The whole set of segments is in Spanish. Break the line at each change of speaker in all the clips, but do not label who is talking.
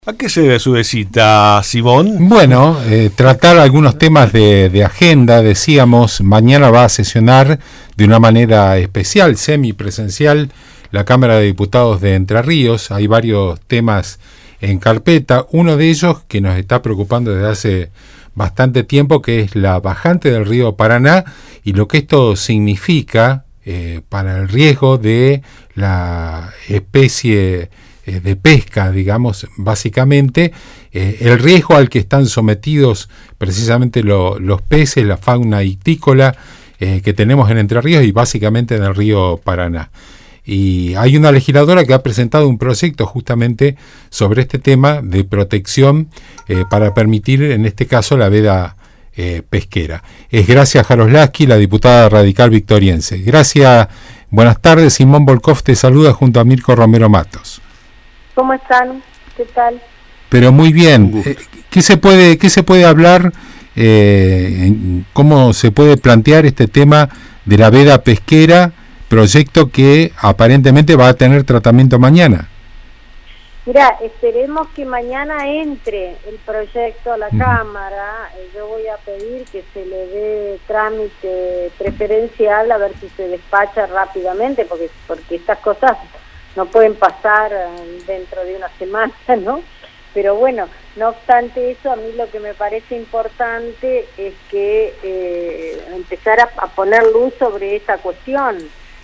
¿A qué se debe su visita, Simón?
Bueno, tratar algunos temas de agenda. Decíamos, mañana va a sesionar de una manera especial, semipresencial, la Cámara de Diputados de Entre Ríos. Hay varios temas en carpeta. Uno de ellos que nos está preocupando desde hace bastante tiempo, que es la bajante del río Paraná y lo que esto significa para el riesgo de la especie de pesca, digamos, básicamente, el riesgo al que están sometidos precisamente los peces, la fauna ictícola que tenemos en Entre Ríos y básicamente en el río Paraná. Y hay una legisladora que ha presentado un proyecto justamente sobre este tema de protección para permitir, en este caso, la veda pesquera. Es Gracia Jaroslavsky, la diputada radical victoriense. Gracias, buenas tardes. Simón Volkov te saluda junto a Mirko Romero Matos.
¿Cómo están? ¿Qué tal?
Pero muy bien. ¿Qué se puede hablar? ¿Cómo se puede plantear este tema de la veda pesquera, proyecto que aparentemente va a tener tratamiento mañana?
Mira, esperemos que mañana entre el proyecto a la Cámara. Yo voy a pedir que se le dé trámite preferencial a ver si se despacha rápidamente, porque estas cosas no pueden pasar dentro de una semana, ¿no? Pero bueno, no obstante eso, a mí lo que me parece importante es que empezar a poner luz sobre esta cuestión.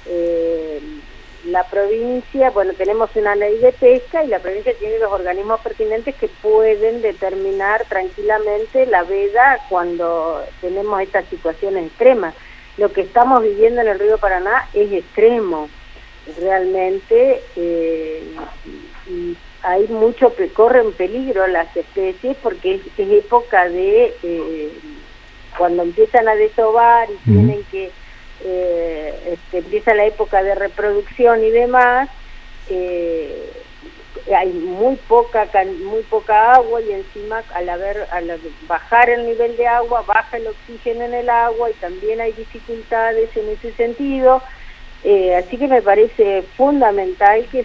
La provincia, bueno, tenemos una ley de pesca y la provincia tiene los organismos pertinentes que pueden determinar tranquilamente la veda cuando tenemos estas situaciones extremas. Lo que estamos viviendo en el río Paraná es extremo. Realmente hay mucho que corren peligro las especies porque es época de cuando empiezan a desovar y tienen que empieza la época de reproducción y demás. Hay muy poca agua y encima al bajar el nivel de agua baja el oxígeno en el agua y también hay dificultades en ese sentido. Así que me parece fundamental que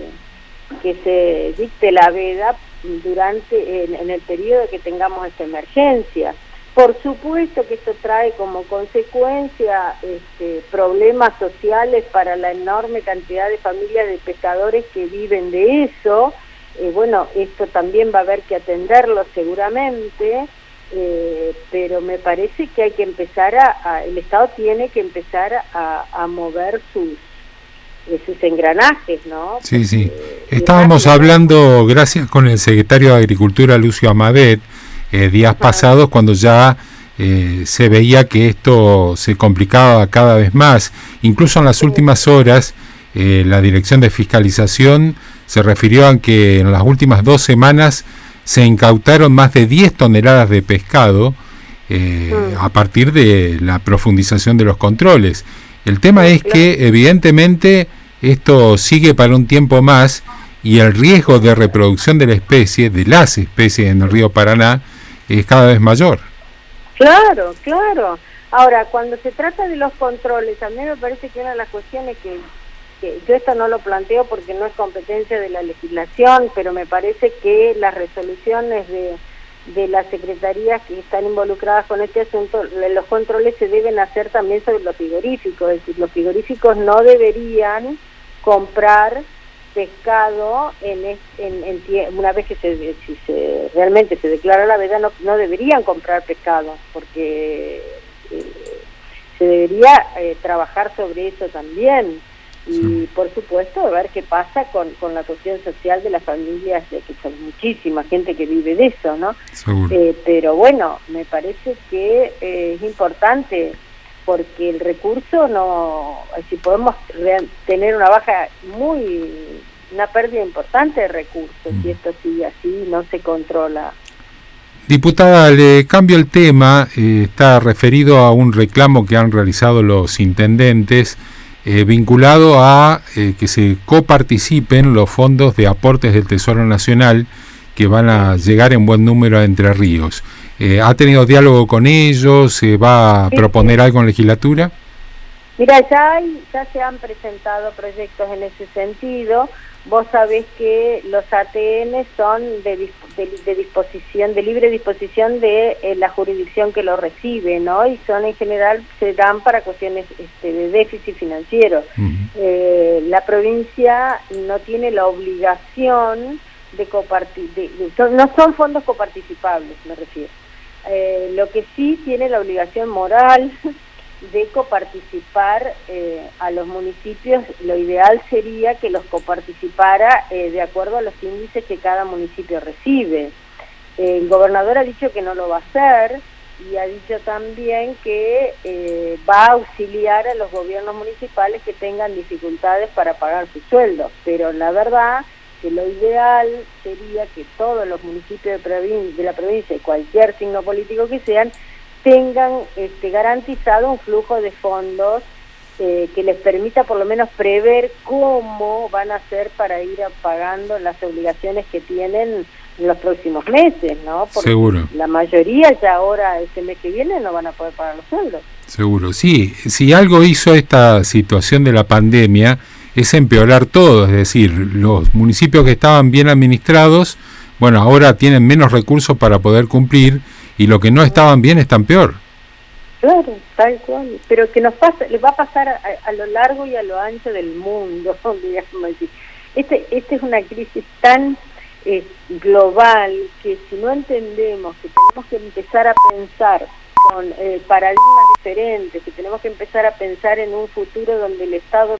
se dicte la veda en el periodo que tengamos esta emergencia. Por supuesto que esto trae como consecuencia problemas sociales para la enorme cantidad de familias de pescadores que viven de eso. Bueno, esto también va a haber que atenderlo seguramente. Pero me parece que hay que empezar el Estado tiene que empezar a mover sus engranajes, ¿no?
Sí, sí. Estábamos hablando, gracias, con el secretario de Agricultura, Lucio Amadet, días pasados, cuando ya se veía que esto se complicaba cada vez más. Incluso en las últimas horas, la Dirección de Fiscalización se refirió a que en las últimas 2 semanas se incautaron más de 10 toneladas de pescado a partir de la profundización de los controles. El tema es que evidentemente esto sigue para un tiempo más y el riesgo de reproducción de la especie, de las especies en el río Paraná, es cada vez mayor.
Claro, claro. Ahora, cuando se trata de los controles, a mí me parece que una de las cuestiones que yo esto no lo planteo porque no es competencia de la legislación, pero me parece que las resoluciones de las secretarías que están involucradas con este asunto, los controles se deben hacer también sobre los frigoríficos, es decir, los frigoríficos no deberían comprar pescado una vez que realmente se declara la veda, no deberían comprar pescado, porque se debería trabajar sobre eso también. Y por supuesto a ver qué pasa con la cuestión social de las familias, que son muchísima gente que vive de eso, ¿no? Pero bueno, me parece que es importante porque el recurso si podemos tener una pérdida importante de recursos si esto sigue así, no se controla.
Diputada, le cambio el tema, está referido a un reclamo que han realizado los intendentes vinculado a que se coparticipen los fondos de aportes del Tesoro Nacional que van a llegar en buen número a Entre Ríos. ¿Ha tenido diálogo con ellos? ¿Se va a proponer algo en legislatura?
Mira, ya se han presentado proyectos en ese sentido. vos sabés que los ATN son de disposición, de libre disposición de la jurisdicción que lo recibe, ¿no? Y son en general, se dan para cuestiones de déficit financiero. La provincia no tiene la obligación de no son fondos coparticipables, me refiero. Lo que sí tiene la obligación moral de coparticipar a los municipios, lo ideal sería que los coparticipara de acuerdo a los índices que cada municipio recibe. El gobernador ha dicho que no lo va a hacer y ha dicho también que va a auxiliar a los gobiernos municipales que tengan dificultades para pagar sus sueldos, pero la verdad que lo ideal sería que todos los municipios de la provincia, de cualquier signo político que sean, tengan garantizado un flujo de fondos que les permita por lo menos prever cómo van a hacer para ir pagando las obligaciones que tienen en los próximos meses, ¿no? Porque
seguro.
La mayoría ya ahora, este mes que viene, no van a poder pagar los sueldos.
Seguro, sí. Si algo hizo esta situación de la pandemia es empeorar todo, es decir, los municipios que estaban bien administrados, bueno, ahora tienen menos recursos para poder cumplir, y lo que no estaban bien están peor.
Claro, tal cual. Pero que les va a pasar a lo largo y a lo ancho del mundo, digamos así. Esta es una crisis tan global que si no entendemos que tenemos que empezar a pensar con paradigmas diferentes, que tenemos que empezar a pensar en un futuro donde el Estado